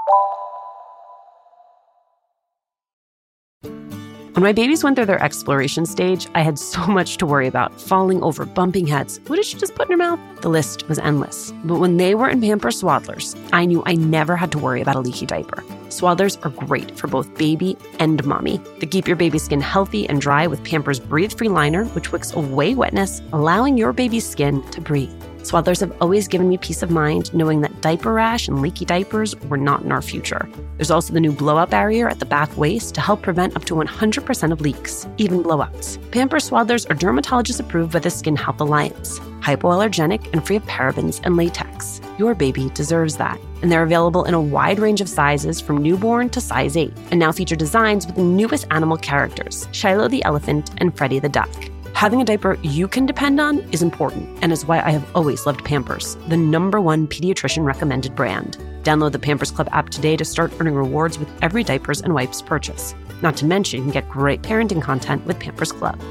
When my babies went through their exploration stage, I had so much to worry about. Falling over, bumping heads. What did she just put in her mouth? The list was endless. But when they were in Pampers Swaddlers, I knew I never had to worry about a leaky diaper. Swaddlers are great for both baby and mommy. They keep your baby's skin healthy and dry with Pampers Breathe-Free Liner, which wicks away wetness, allowing your baby's skin to breathe. Swaddlers have always given me peace of mind knowing that diaper rash and leaky diapers were not in our future. There's also the new blowout barrier at the back waist to help prevent up to 100% of leaks, even blowouts. Pampers Swaddlers are dermatologist approved by the Skin Health Alliance, hypoallergenic and free of parabens and latex. Your baby deserves that. And they're available in a wide range of sizes from newborn to size 8, and now feature designs with the newest animal characters, Shiloh the elephant and Freddie the duck. Having a diaper you can depend on is important, and is why I have always loved Pampers, the #1 pediatrician recommended brand. Download the Pampers Club app today to start earning rewards with every diapers and wipes purchase. Not to mention, you can get great parenting content with Pampers Club.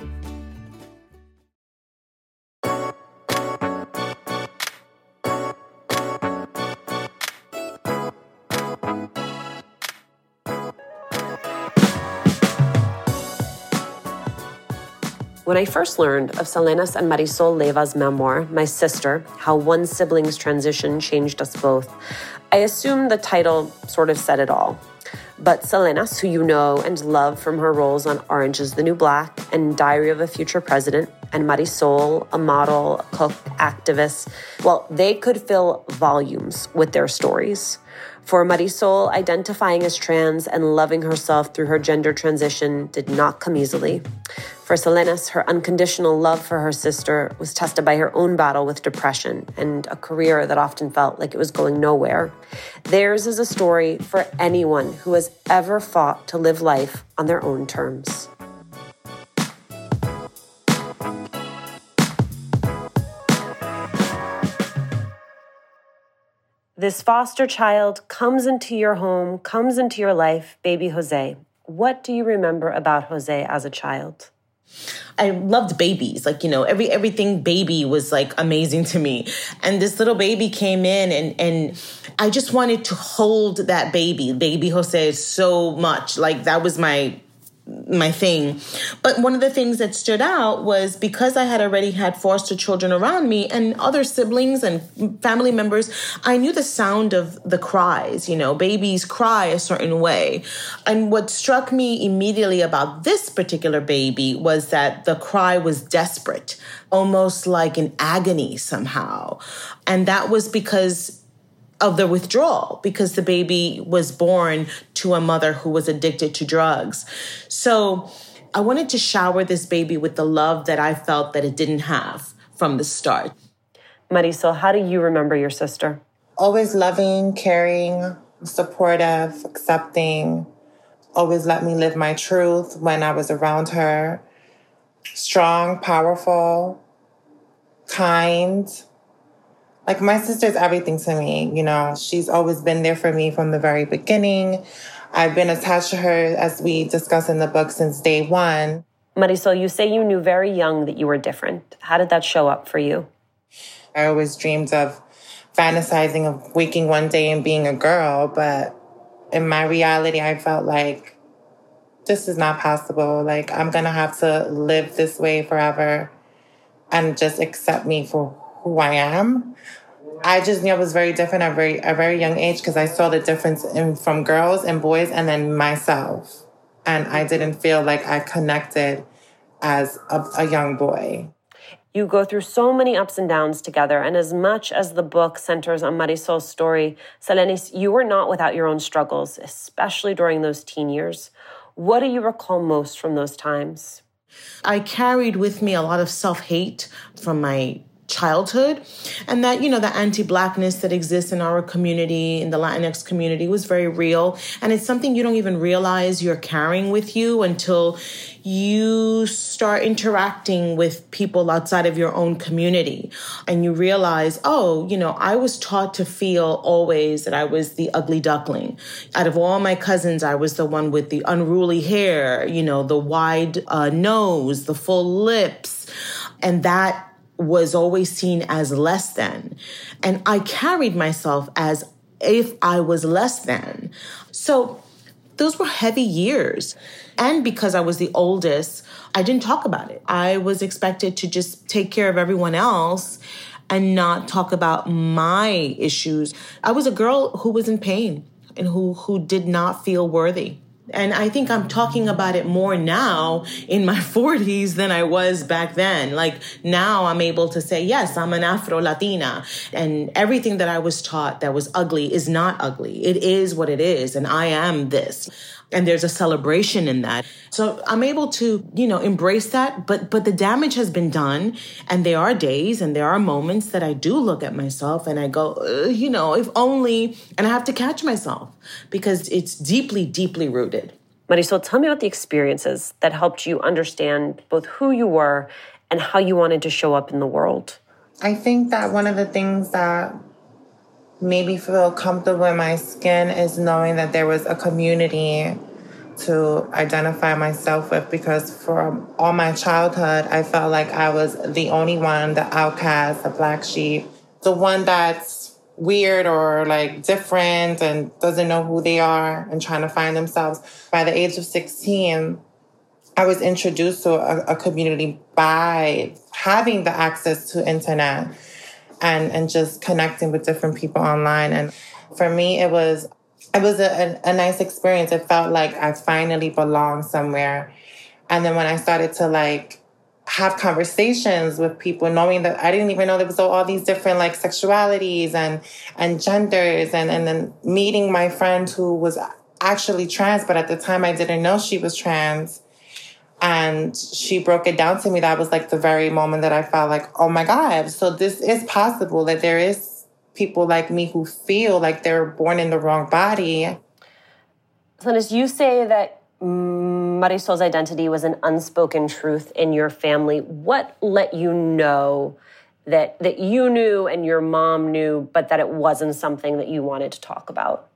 When I first learned of Selenas and Marisol Leiva's memoir, My Sister, How One Sibling's Transition Changed Us Both, I assumed the title sort of said it all. But Selenas, who you know and love from her roles on Orange is the New Black and Diary of a Future President, and Marisol, a model, a cook, activist, well, they could fill volumes with their stories. For Marisol, identifying as trans and loving herself through her gender transition did not come easily. For Selenas, her unconditional love for her sister was tested by her own battle with depression and a career that often felt like it was going nowhere. Theirs is a story for anyone who has ever fought to live life on their own terms. This foster child comes into your home, comes into your life, baby Jose. What do you remember about Jose as a child? I loved babies. Everything baby was amazing to me. And this little baby came in and I just wanted to hold that baby Jose so much. That was my thing. But one of the things that stood out was because I had already had foster children around me and other siblings and family members, I knew the sound of the cries. Babies cry a certain way. And what struck me immediately about this particular baby was that the cry was desperate, almost like an agony somehow. And that was because of the withdrawal, because the baby was born to a mother who was addicted to drugs. So I wanted to shower this baby with the love that I felt that it didn't have from the start. Marisol, how do you remember your sister? Always loving, caring, supportive, accepting, always let me live my truth when I was around her. Strong, powerful, kind. My sister's everything to me, She's always been there for me from the very beginning. I've been attached to her, as we discuss in the book, since day one. Marisol, you say you knew very young that you were different. How did that show up for you? I always dreamed of fantasizing of waking one day and being a girl, but in my reality, I felt like this is not possible. I'm going to have to live this way forever and just accept me for who I am. I just knew I was very different at a very young age because I saw the difference from girls and boys and then myself. And I didn't feel like I connected as a young boy. You go through so many ups and downs together. And as much as the book centers on Marisol's story, Selenis, you were not without your own struggles, especially during those teen years. What do you recall most from those times? I carried with me a lot of self-hate from my childhood, and that, the anti-Blackness that exists in our community, in the Latinx community, was very real. And it's something you don't even realize you're carrying with you until you start interacting with people outside of your own community. And you realize, I was taught to feel always that I was the ugly duckling. Out of all my cousins, I was the one with the unruly hair, the wide nose, the full lips. And that was always seen as less than. And I carried myself as if I was less than. So those were heavy years. And because I was the oldest, I didn't talk about it. I was expected to just take care of everyone else and not talk about my issues. I was a girl who was in pain and who did not feel worthy. And I think I'm talking about it more now in my 40s than I was back then. Like now I'm able to say, yes, I'm an Afro-Latina, and everything that I was taught that was ugly is not ugly. It is what it is. And I am this. And there's a celebration in that. So I'm able to, embrace that. But the damage has been done. And there are days and there are moments that I do look at myself and I go, if only, and I have to catch myself because it's deeply, deeply rooted. Marisol, tell me about the experiences that helped you understand both who you were and how you wanted to show up in the world. I think that one of the things that made me feel comfortable in my skin is knowing that there was a community to identify myself with, because for all my childhood, I felt like I was the only one, the outcast, the black sheep, the one that's weird or like different and doesn't know who they are and trying to find themselves. By the age of 16, I was introduced to a community by having the access to internet and just connecting with different people online. And for me, it was a nice experience. It felt like I finally belonged somewhere. And then when I started to have conversations with people, knowing that I didn't even know there was all these different sexualities and genders, and then meeting my friend who was actually trans, but at the time I didn't know she was trans. And she broke it down to me. That was the very moment that I felt like, oh my God, so this is possible, that there is people like me who feel like they're born in the wrong body. Sonis, you say that Marisol's identity was an unspoken truth in your family. What let you know that you knew and your mom knew, but that it wasn't something that you wanted to talk about?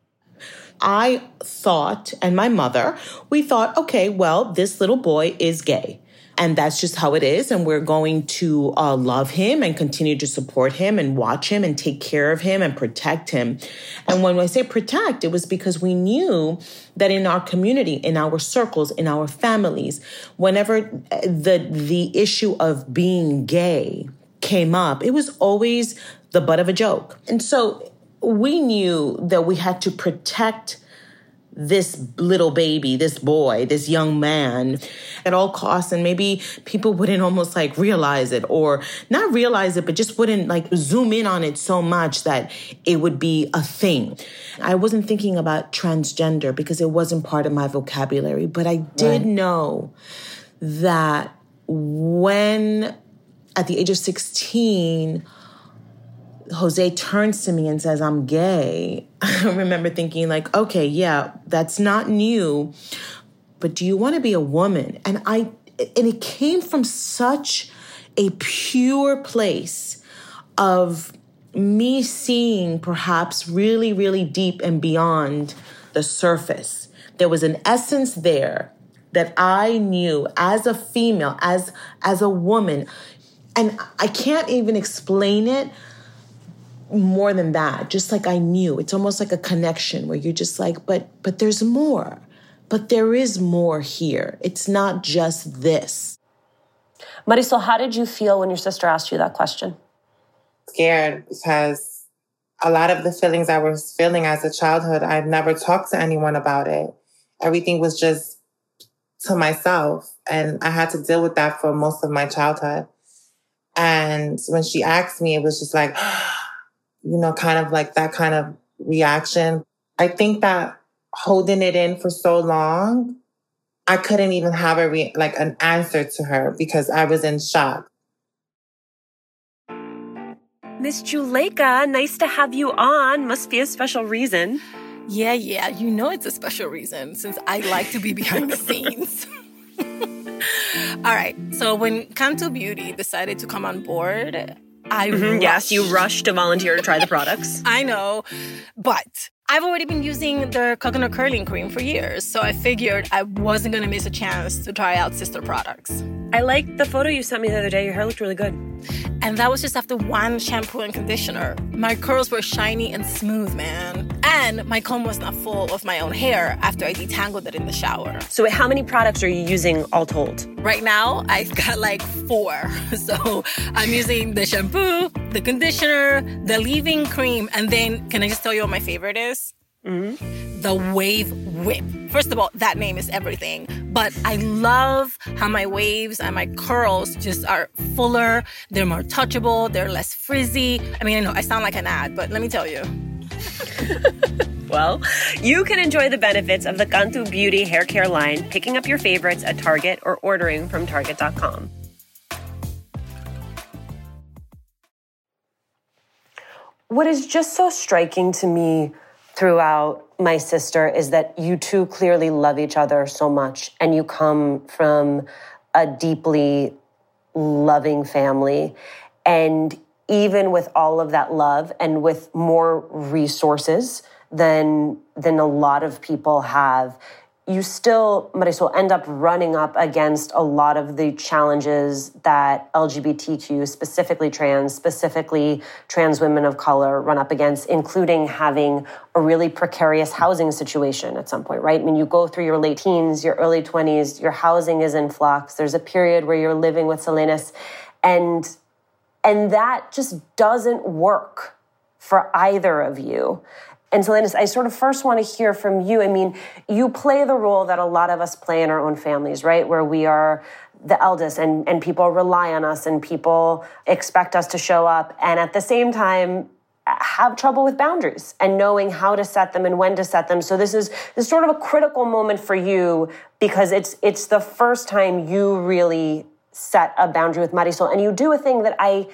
I thought, and my mother, we thought, okay, well, this little boy is gay. And that's just how it is. And we're going to love him and continue to support him and watch him and take care of him and protect him. And when I say protect, it was because we knew that in our community, in our circles, in our families, whenever the issue of being gay came up, it was always the butt of a joke. And so we knew that we had to protect this little baby, this boy, this young man at all costs. And maybe people wouldn't almost realize it, or not realize it, but just wouldn't zoom in on it so much that it would be a thing. I wasn't thinking about transgender because it wasn't part of my vocabulary, but I did know that when at the age of 16, Jose turns to me and says, I'm gay. I remember thinking okay, yeah, that's not new, but do you want to be a woman? And it came from such a pure place of me seeing perhaps really, really deep and beyond the surface. There was an essence there that I knew as a female, as a woman, and I can't even explain it more than that. Just I knew. It's almost like a connection where you're just but there's more. But there is more here. It's not just this. Marisol, how did you feel when your sister asked you that question? Scared, because a lot of the feelings I was feeling as a childhood, I've never talked to anyone about it. Everything was just to myself. And I had to deal with that for most of my childhood. And when she asked me, it was just kind of that kind of reaction. I think that holding it in for so long, I couldn't even have an answer to her because I was in shock. Miss Juleyka, nice to have you on. Must be a special reason. Yeah, it's a special reason since I like to be behind the scenes. All right, so when Cantu Beauty decided to come on board, Yes, you rushed to volunteer to try the products. I know, but I've already been using their coconut curling cream for years, so I figured I wasn't going to miss a chance to try out sister products. I liked the photo you sent me the other day. Your hair looked really good. And that was just after one shampoo and conditioner. My curls were shiny and smooth, man. And my comb was not full of my own hair after I detangled it in the shower. So wait, how many products are you using all told? Right now, I've got like 4. So I'm using the shampoo, the conditioner, the leave-in cream, and then, can I just tell you what my favorite is? Mm-hmm. The Wave Whip. First of all, that name is everything. But I love how my waves and my curls just are fuller. They're more touchable. They're less frizzy. I mean, I know I sound like an ad, but let me tell you. Well, you can enjoy the benefits of the Cantu Beauty hair care line, picking up your favorites at Target or ordering from Target.com. What is just so striking to me throughout my sister is that you two clearly love each other so much, and you come from a deeply loving family. And even with all of that love and with more resources than a lot of people have, you still, Marisol, end up running up against a lot of the challenges that LGBTQ, specifically trans women of color, run up against, including having a really precarious housing situation at some point, right? I mean, you go through your late teens, your early 20s, your housing is in flux. There's a period where you're living with Salinas, and that just doesn't work for either of you. And Salinas, I sort of first want to hear from you. I mean, you play the role that a lot of us play in our own families, right? Where we are the eldest and people rely on us and people expect us to show up. And at the same time, have trouble with boundaries and knowing how to set them and when to set them. So this is sort of a critical moment for you because it's the first time you really set a boundary with Marisol. And you do a thing that I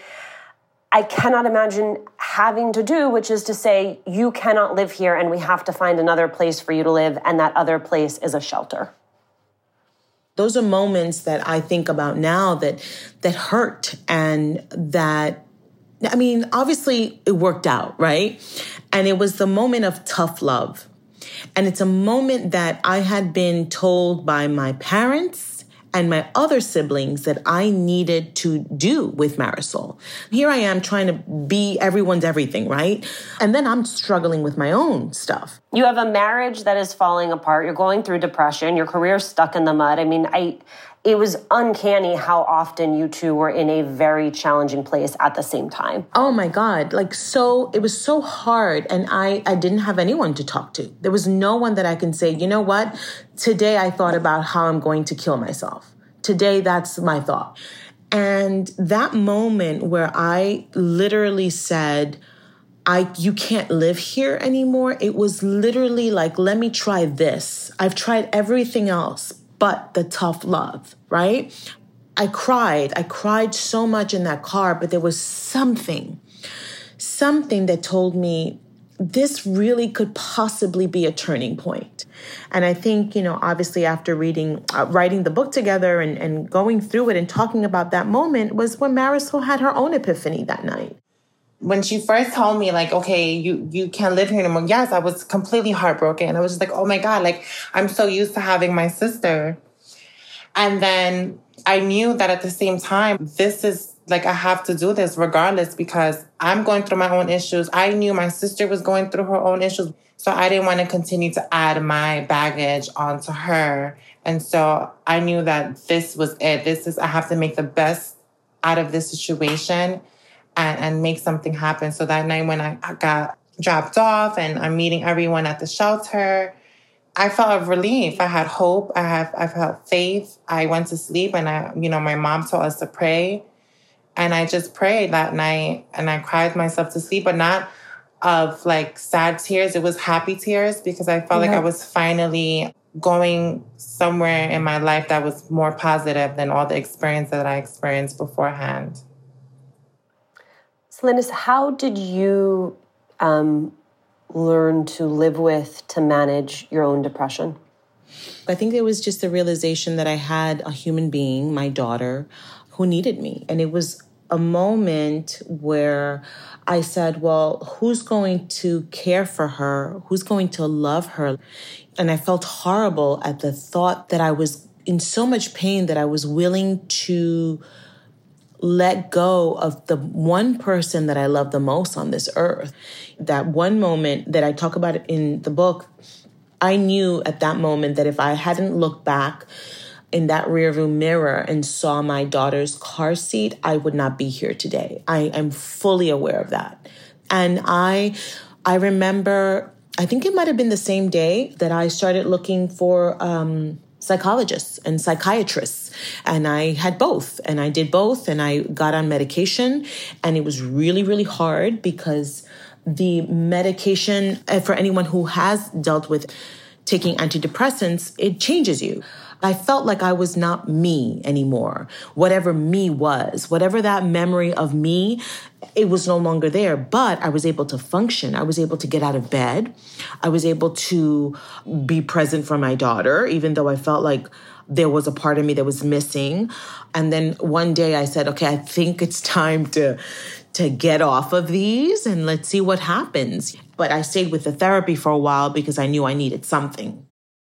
cannot imagine having to do, which is to say, you cannot live here and we have to find another place for you to live, and that other place is a shelter. Those are moments that I think about now that hurt, and that, I mean, obviously it worked out, right? And it was the moment of tough love. And it's a moment that I had been told by my parents and my other siblings that I needed to do with Marisol. Here I am trying to be everyone's everything, right? And then I'm struggling with my own stuff. You have a marriage that is falling apart. You're going through depression. Your career's stuck in the mud. I mean, it was uncanny how often you two were in a very challenging place at the same time. Oh my God. It was so hard. And I didn't have anyone to talk to. There was no one that I can say, you know what? Today I thought about how I'm going to kill myself. Today, that's my thought. And that moment where I literally said, you can't live here anymore. It was literally like, let me try this. I've tried everything else but the tough love, right? I cried so much in that car, but there was something that told me this really could possibly be a turning point. And I think, obviously after writing the book together and going through it and talking about that moment was when Marisol had her own epiphany that night. When she first told me, like, okay, you can't live here anymore. Yes, I was completely heartbroken. I was just like, oh my God, like, I'm so used to having my sister. And then I knew that at the same time, this is like, I have to do this regardless because I'm going through my own issues. I knew my sister was going through her own issues. So I didn't want to continue to add my baggage onto her. And so I knew that this was it. I have to make the best out of this situation and make something happen. So that night when I got dropped off and I'm meeting everyone at the shelter, I felt a relief. I had hope. I felt faith. I went to sleep and my mom told us to pray. And I just prayed that night and I cried myself to sleep, but not of like sad tears. It was happy tears because I felt like I was finally going somewhere in my life that was more positive than all the experience that I experienced beforehand. Salinas, how did you learn to live with, to manage your own depression? I think it was just the realization that I had a human being, my daughter, who needed me. And it was a moment where I said, well, who's going to care for her? Who's going to love her? And I felt horrible at the thought that I was in so much pain that I was willing to let go of the one person that I love the most on this earth. That one moment that I talk about in the book, I knew at that moment that if I hadn't looked back in that rearview mirror and saw my daughter's car seat, I would not be here today. I am fully aware of that. And I remember, I think it might have been the same day that I started looking for psychologists and psychiatrists. And I had both. And I did both. And I got on medication. And it was really, really hard because the medication, for anyone who has dealt with taking antidepressants, it changes you. I felt like I was not me anymore. Whatever me was, whatever that memory of me, it was no longer there. But I was able to function. I was able to get out of bed. I was able to be present for my daughter, even though I felt like there was a part of me that was missing. And then one day I said, okay, I think it's time to get off of these and let's see what happens. But I stayed with the therapy for a while because I knew I needed something.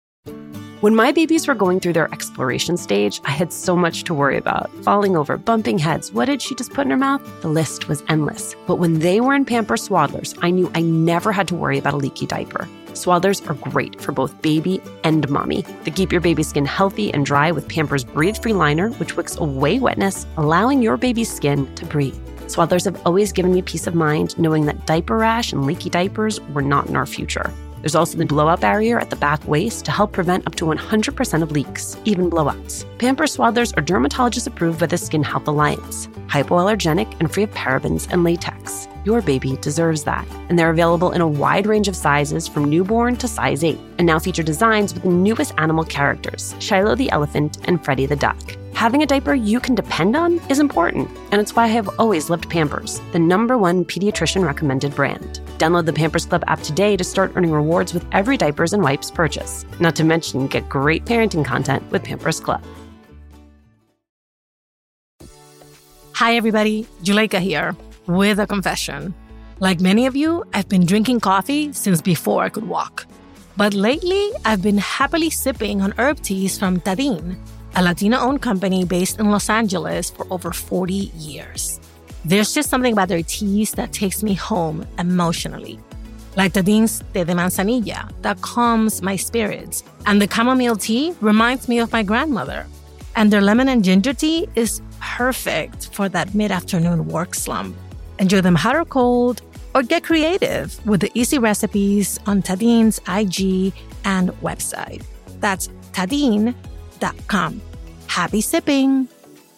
When my babies were going through their exploration stage, I had so much to worry about. Falling over, bumping heads, what did she just put in her mouth? The list was endless. But when they were in Pampers Swaddlers, I knew I never had to worry about a leaky diaper. Swaddlers are great for both baby and mommy. They keep your baby's skin healthy and dry with Pampers Breathe-Free Liner, which wicks away wetness, allowing your baby's skin to breathe. Swaddlers have always given me peace of mind knowing that diaper rash and leaky diapers were not in our future. There's also the blowout barrier at the back waist to help prevent up to 100% of leaks, even blowouts. Pampers Swaddlers are dermatologist approved by the Skin Health Alliance, hypoallergenic and free of parabens and latex. Your baby deserves that. And they're available in a wide range of sizes from newborn to size 8, and now feature designs with the newest animal characters, Shiloh the elephant and Freddie the duck. Having a diaper you can depend on is important, and it's why I have always loved Pampers, the #1 pediatrician recommended brand. Download the Pampers Club app today to start earning rewards with every diapers and wipes purchase. Not to mention, get great parenting content with Pampers Club. Hi, everybody. Juleyka here with a confession. Like many of you, I've been drinking coffee since before I could walk. But lately, I've been happily sipping on herb teas from Tadin, a Latina-owned company based in Los Angeles for over 40 years. There's just something about their teas that takes me home emotionally. Like Tadin's Té de Manzanilla that calms my spirits. And the chamomile tea reminds me of my grandmother. And their lemon and ginger tea is perfect for that mid-afternoon work slump. Enjoy them hot or cold, or get creative with the easy recipes on Tadin's IG and website. That's Tadin.com. Happy sipping!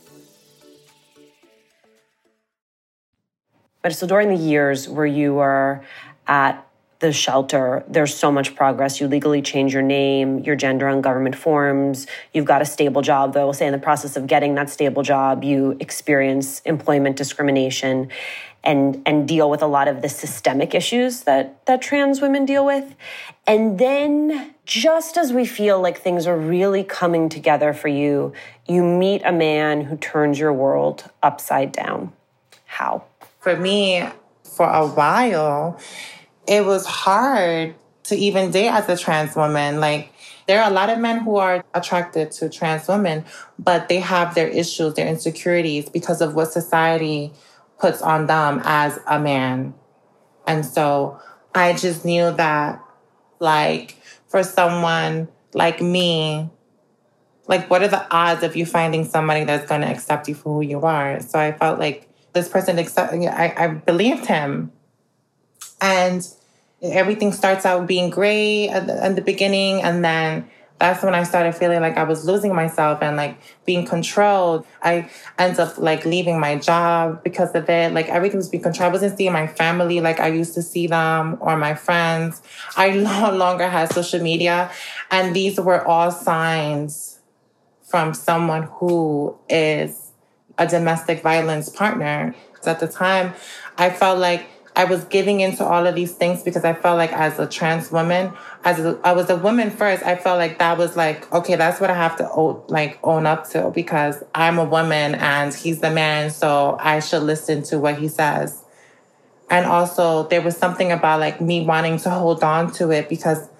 But so during the years where you were at the shelter, there's so much progress. You legally change your name, your gender on government forms. You've got a stable job, though. I will say in the process of getting that stable job, you experience employment discrimination and deal with a lot of the systemic issues that trans women deal with. And then just as we feel like things are really coming together for you, you meet a man who turns your world upside down. How? For me, for a while, it was hard to even date as a trans woman. Like, there are a lot of men who are attracted to trans women, but they have their issues, their insecurities because of what society puts on them as a man. And so I just knew that, like, for someone like me, like, what are the odds of you finding somebody that's going to accept you for who you are? So I felt like this person I believed him. And everything starts out being great at the beginning. And then that's when I started feeling like I was losing myself and like being controlled. I ended up like leaving my job because of it. Like everything was being controlled. I wasn't seeing my family like I used to see them or my friends. I no longer had social media. And these were all signs from someone who is a domestic violence partner. At the time, I felt like I was giving into all of these things because I felt like as a trans woman, I was a woman first, I felt like that was like, okay, that's what I have to own up to because I'm a woman and he's the man, so I should listen to what he says. And also there was something about like me wanting to hold on to it because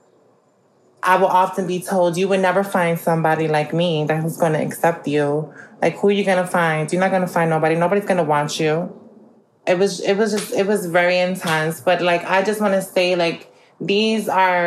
I will often be told, you would never find somebody like me that who's going to accept you. Like, who are you going to find? You're not going to find nobody. Nobody's going to want you. It was very intense. But like, I just want to say, like, this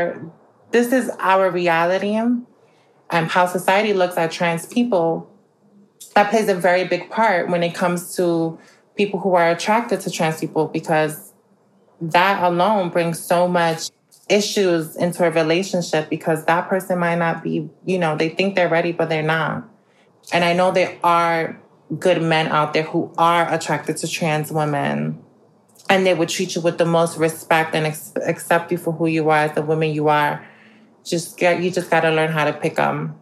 is our reality and how society looks at trans people. That plays a very big part when it comes to people who are attracted to trans people, because that alone brings so much issues into a relationship because that person might not be, they think they're ready, but they're not. And I know there are good men out there who are attracted to trans women and they would treat you with the most respect and accept you for who you are as the woman you are. You just got to learn how to pick them.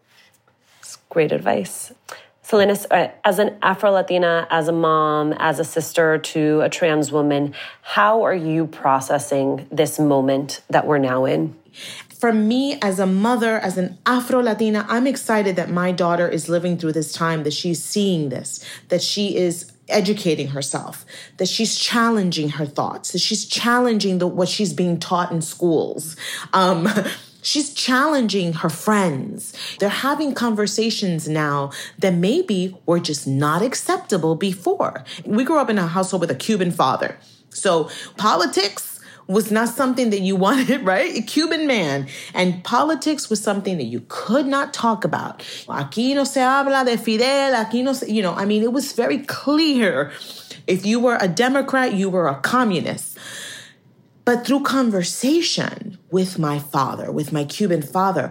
It's great advice. Salinas, as an Afro-Latina, as a mom, as a sister to a trans woman, how are you processing this moment that we're now in? For me, as a mother, as an Afro-Latina, I'm excited that my daughter is living through this time, that she's seeing this, that she is educating herself, that she's challenging her thoughts, that she's challenging what she's being taught in schools. She's challenging her friends. They're having conversations now that maybe were just not acceptable before. We grew up in a household with a Cuban father. So politics was not something that you wanted, right? A Cuban man. And politics was something that you could not talk about. Aquí no se habla de Fidel, aquí no se, it was very clear. If you were a Democrat, you were a communist. But through conversation with my father, with my Cuban father,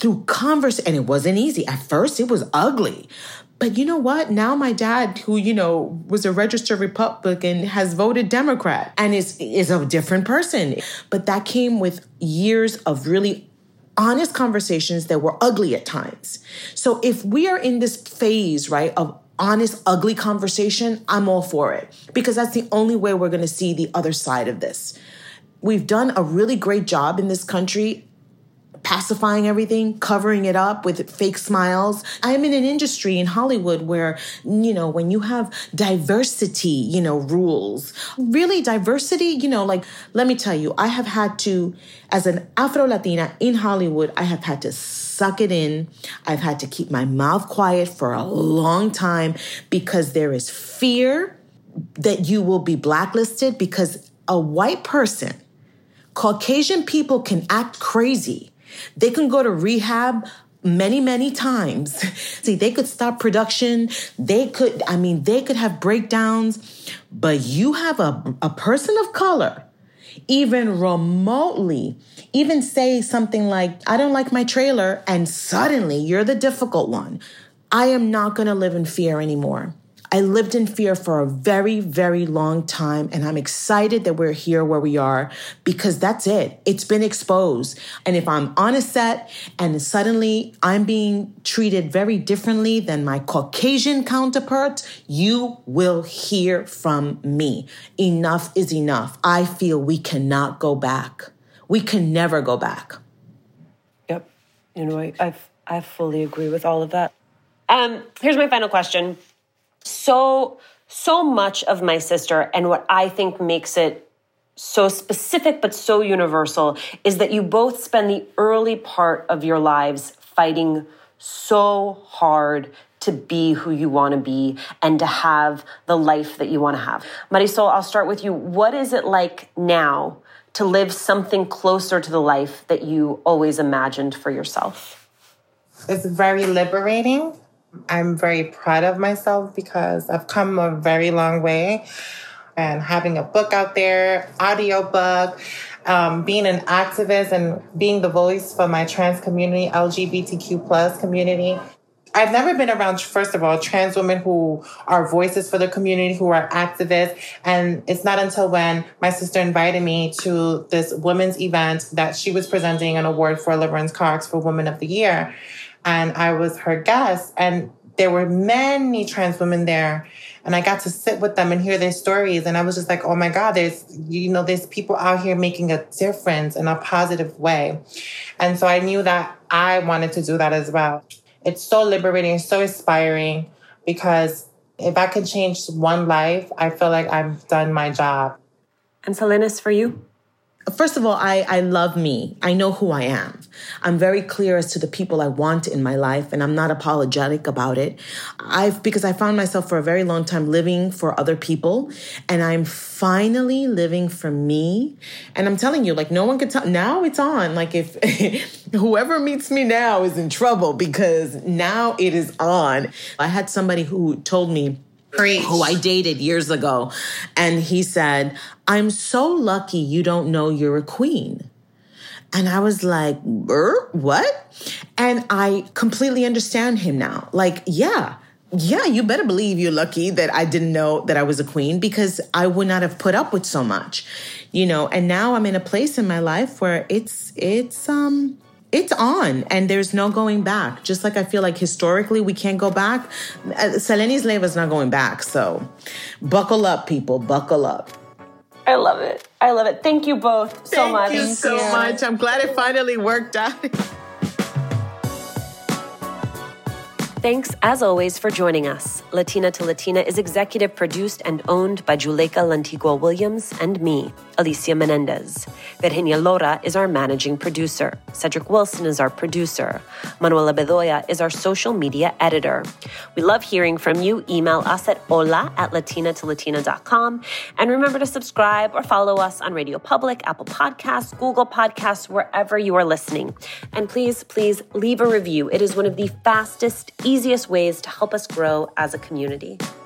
and it wasn't easy. At first, it was ugly. But you know what? Now my dad, who, was a registered Republican, has voted Democrat and is a different person. But that came with years of really honest conversations that were ugly at times. So if we are in this phase, right, of honest, ugly conversation, I'm all for it. Because that's the only way we're going to see the other side of this. We've done a really great job in this country pacifying everything, covering it up with fake smiles. I'm in an industry in Hollywood where, when you have diversity, rules, really diversity, let me tell you, I have had to, as an Afro-Latina in Hollywood, I have had to suck it in. I've had to keep my mouth quiet for a long time because there is fear that you will be blacklisted because a white person, Caucasian people can act crazy. They can go to rehab many, many times. See, they could stop production. They could have breakdowns. But you have a person of color, even remotely, even say something like, I don't like my trailer, and suddenly you're the difficult one. I am not going to live in fear anymore. I lived in fear for a very, very long time, and I'm excited that we're here where we are because that's it. It's been exposed. And if I'm on a set and suddenly I'm being treated very differently than my Caucasian counterparts, you will hear from me. Enough is enough. I feel we cannot go back. We can never go back. Yep. I fully agree with all of that. Here's my final question. So much of My Sister, and what I think makes it so specific but so universal, is that you both spend the early part of your lives fighting so hard to be who you want to be and to have the life that you want to have. Marisol, I'll start with you. What is it like now to live something closer to the life that you always imagined for yourself? It's very liberating. I'm very proud of myself because I've come a very long way. And having a book out there, audiobook, being an activist and being the voice for my trans community, LGBTQ plus community. I've never been around, first of all, trans women who are voices for the community, who are activists. And it's not until when my sister invited me to this women's event that she was presenting an award for Laverne Cox for Woman of the Year. And I was her guest, and there were many trans women there. And I got to sit with them and hear their stories. And I was just like, oh my God, there's people out here making a difference in a positive way. And so I knew that I wanted to do that as well. It's so liberating, so inspiring, because if I can change one life, I feel like I've done my job. And Salinas, for you? First of all, I love me. I know who I am. I'm very clear as to the people I want in my life, and I'm not apologetic about it. Because I found myself for a very long time living for other people, and I'm finally living for me. And I'm telling you, like, no one can tell. Now it's on. Like, if whoever meets me now is in trouble, because now it is on. I had somebody who told me, who I dated years ago. And he said, I'm so lucky you don't know you're a queen. And I was like, what? And I completely understand him now. Like, yeah, you better believe you're lucky that I didn't know that I was a queen, because I would not have put up with so much, and now I'm in a place in my life where it's on and there's no going back. Just like I feel like historically we can't go back. Selenis Leiva's not going back. So buckle up, people, buckle up. I love it. Thank you both so much. Thank you so much. I'm glad it finally worked out. Thanks, as always, for joining us. Latina to Latina is executive produced and owned by Juleyka Lantigua Williams and me, Alicia Menendez. Virginia Lora is our managing producer. Cedric Wilson is our producer. Manuela Bedoya is our social media editor. We love hearing from you. Email us at hola@latinatolatina.com. And remember to subscribe or follow us on Radio Public, Apple Podcasts, Google Podcasts, wherever you are listening. And please leave a review. It is one of the fastest, easiest ways to help us grow as a community.